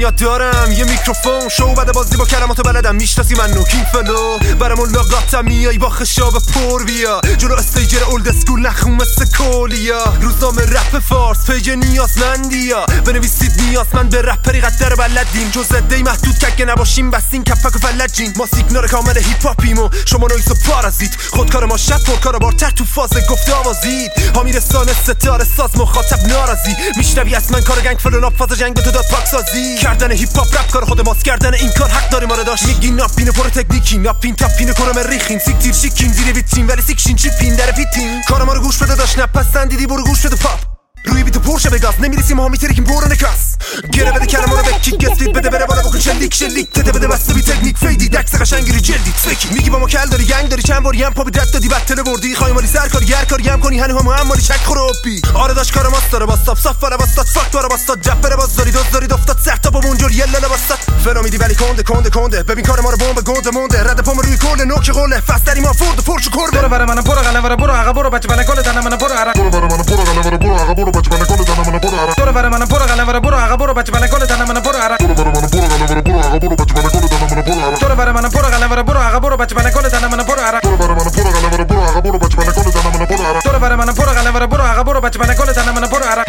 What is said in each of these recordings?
دنیا دارم یه میکروفون شو بده بازی با کلمات بلدم میشناسی منو کینگ فلو برام ملاقاتم میای با خشاب پر بیا جلو استیجر اولد اسکول نخون مثل کولیا روزنامه رپ فارس پیج نیازمندیا بنویسید نیازمند به رپری قدر بلدین جز دی محدود که نباشیم بستین کپک و فلجین ما سیگنال کامل هیپ هاپیم و شما نویز و پارازیت خودکار ما شب پرکار بارتر تو فاز گفته آوازید هامیرسان ستاره ساز مخاطب ناراضی میشنوی از من کار گنگ فلو فاز جنگ تو داد پاک سازی کردن هیپ هاپ رپ کار خود ماست کردن این کار حق داری ما رو داشت میگی ناپین پر تکنیکی ناپین تاپین کنم ریخین سیک تیر شیکین زیر ویترین ولی سیکشین چی پین در پیتین کار ما رو گوش بده داشت نپسندیدی برو گوش بده پاپ روی بیت پرشه بگاز نمیرسیم ما میترکیم برو نکاس گره بده کلمه رو بکیک گستید بده بره بالا بکن شلیک تته بده بسته بی تکنیک فیدی دکس قشنگی جلدی فکی میگی با ما کل داری گنگ داری چند باری هم پا بدت دادی بتل بردی خواهی مالی سرکاری هر کاری هم کنی هنو هم مالی چک خروپی آره داش کار ماست داره باستاب صاف ولا باستاد فاک داره باستاد جب بره باز داری دوز داری دفتاد سخت با اونجور یلا باستاد فرامیدی ولی کنده ببین کار ما رو بمب گنده مونده رد پام روی کل نوک قله فستری ما فورد پرچ کرده برو برای منم برو قلم برو عقب برو بچه بله کل دنم منم برو عرق برو برای منم برو قلم برو عقب برو بچه بله کل دنم برو برای منم برو قلم برو عقب برو بچه بله کل دنم منم برو عرق برو برای منم برو قلم برو عقب برو بچه بله کل دنم منم برو عرق برو برای منم برو قلم برو عقب برو بچه بله کل دنم منم برو عرق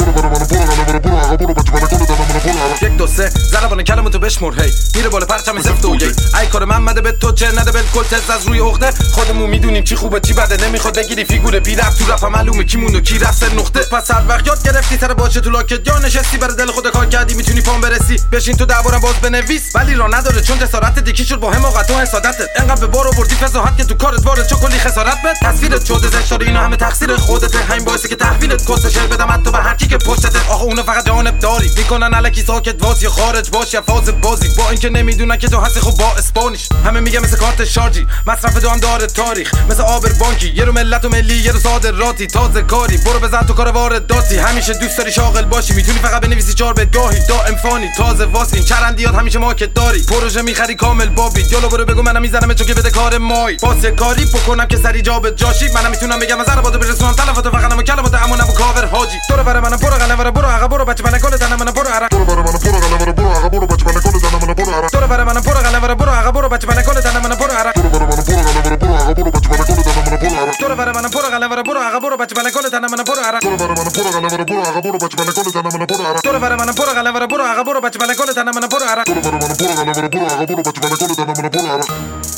یک دو سه ضربان کلمتو بشمر هی میره بالا پرچم زفت و یک ای کار محمد به تو چه نده بالکل تز از روی عقده خودمون میدونیم چی خوبه چی بده نمیخواد بگیری فیگور بی رفت تو رپ معلومه کی مونو کی رفت سر نقطه پس هر وقت یاد گرفتی سر باشه تو لاکت یا نشستی برای دل خود کار کردی میتونی پام برسی بشین تو دعوارم باز بنویس ولی را نداره چون جسارت دیکی شد با حماقت و حسادتت انقدر به بار آوردی فضاحت که تو کارت وارد چه کلی خسارت بد تصویرت شده زشت اینا همه تقصیر خودت همین باعثه که تحویلت کس شعر بدم تو به هر کی که پشتت آخه اونو فقط جانب داری میکنن الکی ساکت واسه خارج باش یا فاز بازی با اینکه نمیدونن که تو هستی خب با اسپانیش همه میگه مثل کارت شارژی مصرف دو هم داره تاریخ مثل آبر بانکی یه رو ملت و ملی یه رو صادراتی تازه کاری برو بزن تو کار وارداتی همیشه دوست داری شاغل باشی میتونی فقط بنویسی 4 بدگاهی دائم فانی تازه واسه این چرندیات همیشه ماکت داری پروژه میخری کامل بابی جلو برو بگو منم میزنم چون که بده کار مای واسه کاری بکنم که سری جا به جاشی منم میتونم بگم از ضربات برسونم تلفات فقط نمو کلمات امونم کاور حاجی تو رو برای منم برو قلم برو عقب برو بچه من کل دنم منم برو عرق تو رو برای منم برو قلم برو عقب برو بچه من کل دنم منم برو عرق تو رو برای منم برو قلم برو عقب برو بچه من کل دنم منم برو عرق تو رو برای منم برو قلم برو عقب برو بچه من کل دنم منم برو عرق تو رو برای منم برو قلم برو عقب برو بچه من کل دنم منم برو عرق تو رو برای منم برو قلم برو عقب برو بچه من کل دنم منم برو عرق تو رو برای منم برو قلم برو عقب برو بچه من کل دنم منم برو عرق